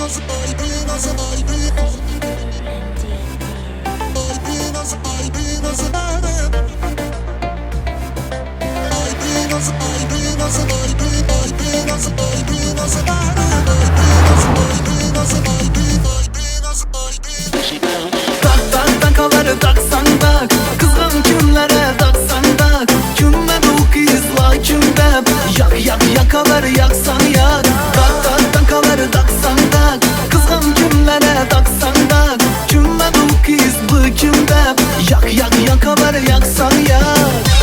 Takaları taksan tak, kızgın kimlere taksan tak. Kümmedi o kızla kümde, yak yakaları yaksan yak. Takaları taksan tak, kızgın kimlere taksan tak. Kümmedi o kız bu kümde, yak yakaları yaksan yak.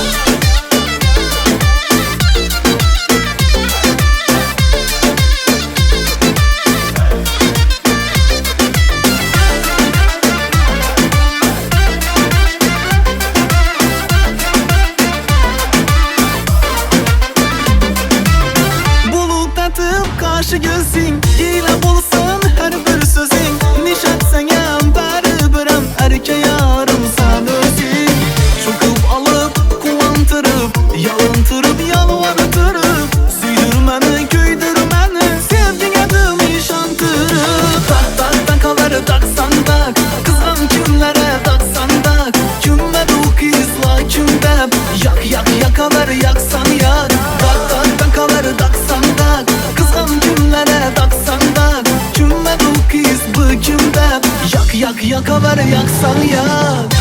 Karşı gözün ile bulsan her bir sözün. Nişat sana bari birim erke yarım sen özün. Çöküp alıp kullandırıp yalantırıp yalvartırıp süydürmeni köydürmeni sevdiğin adım işantırıp. Takaları taksan tak, kızgın kimlere taksan tak. Kümmedi o kızla kümde, yak yakaları yaksan yak. Takaları taksan tak, kızgın kimlere taksan tak. Kümmedi o kız bu kümde, yak yakaları yaksan yak.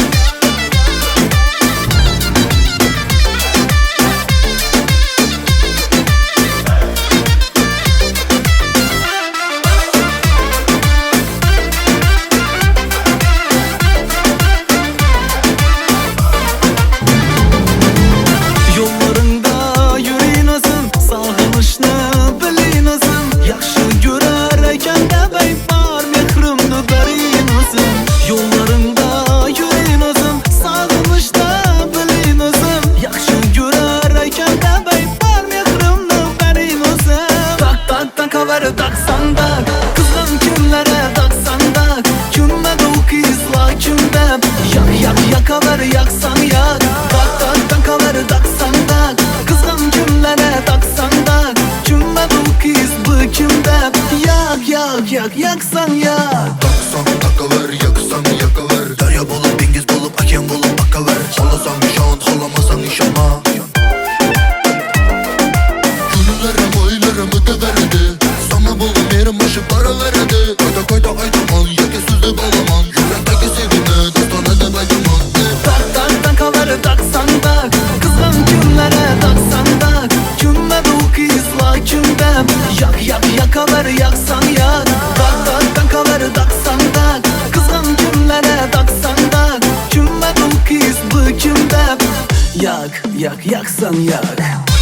Takaları taksan tak, kızgın kimlere taksan tak. Kümmedi o kızla kümde, yak yakaları yaksan yak. Takaları taksan tak, kızgın kimlere taksan tak. Kümmedi o kız bu kümde, yak yaksan yak. Taksan takalar, yaksan yakalar. Derya bulup dengiz bulup akyan bulup akalar. Halasan nişan, halamasan nişana. Gönüllerim oylarım öteverdi. Sana buldum yerim başı para veredi. Koyda aydaman, yeke sözde balaman. Yürekteki sevini, dostana da baydaman. Takaları taksan tak, kızgın kimlere taksan tak. Kümmedi o kızla kümde, yak yakaları yaksan yak. Takaları taksan tak, kızgın kimlere taksan tak. Kümmedi o kız bu kümde, yak yaksan yak.